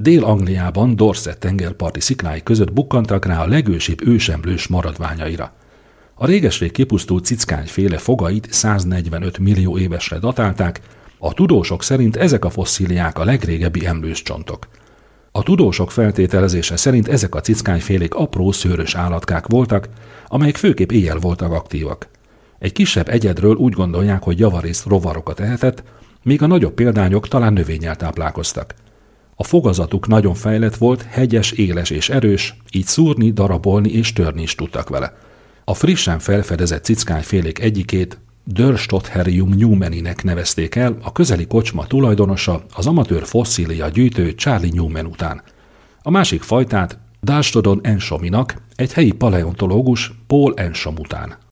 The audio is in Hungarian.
Dél-Angliában Dorset tengerparti sziklái között bukkantak rá a legősibb ősemlős maradványaira. A réges-rég kipusztult cickányféle fogait 145 millió évesre datálták, a tudósok szerint ezek a fosszíliák a legrégebbi emlős csontok. A tudósok feltételezése szerint ezek a cickányfélék apró szőrös állatkák voltak, amelyek főképp éjjel voltak aktívak. Egy kisebb egyedről úgy gondolják, hogy javarészt rovarokat ehetett, míg a nagyobb példányok talán növényel táplálkoztak. A fogazatuk nagyon fejlett volt, hegyes, éles és erős, így szúrni, darabolni és törni is tudtak vele. A frissen felfedezett cickányfélék egyikét Dörstotherium newmaninek nevezték el a közeli kocsma tulajdonosa, az amatőr fosszília gyűjtő Charlie Newman után. A másik fajtát Dalstodon Enshominak, egy helyi paleontológus Paul Ensham után.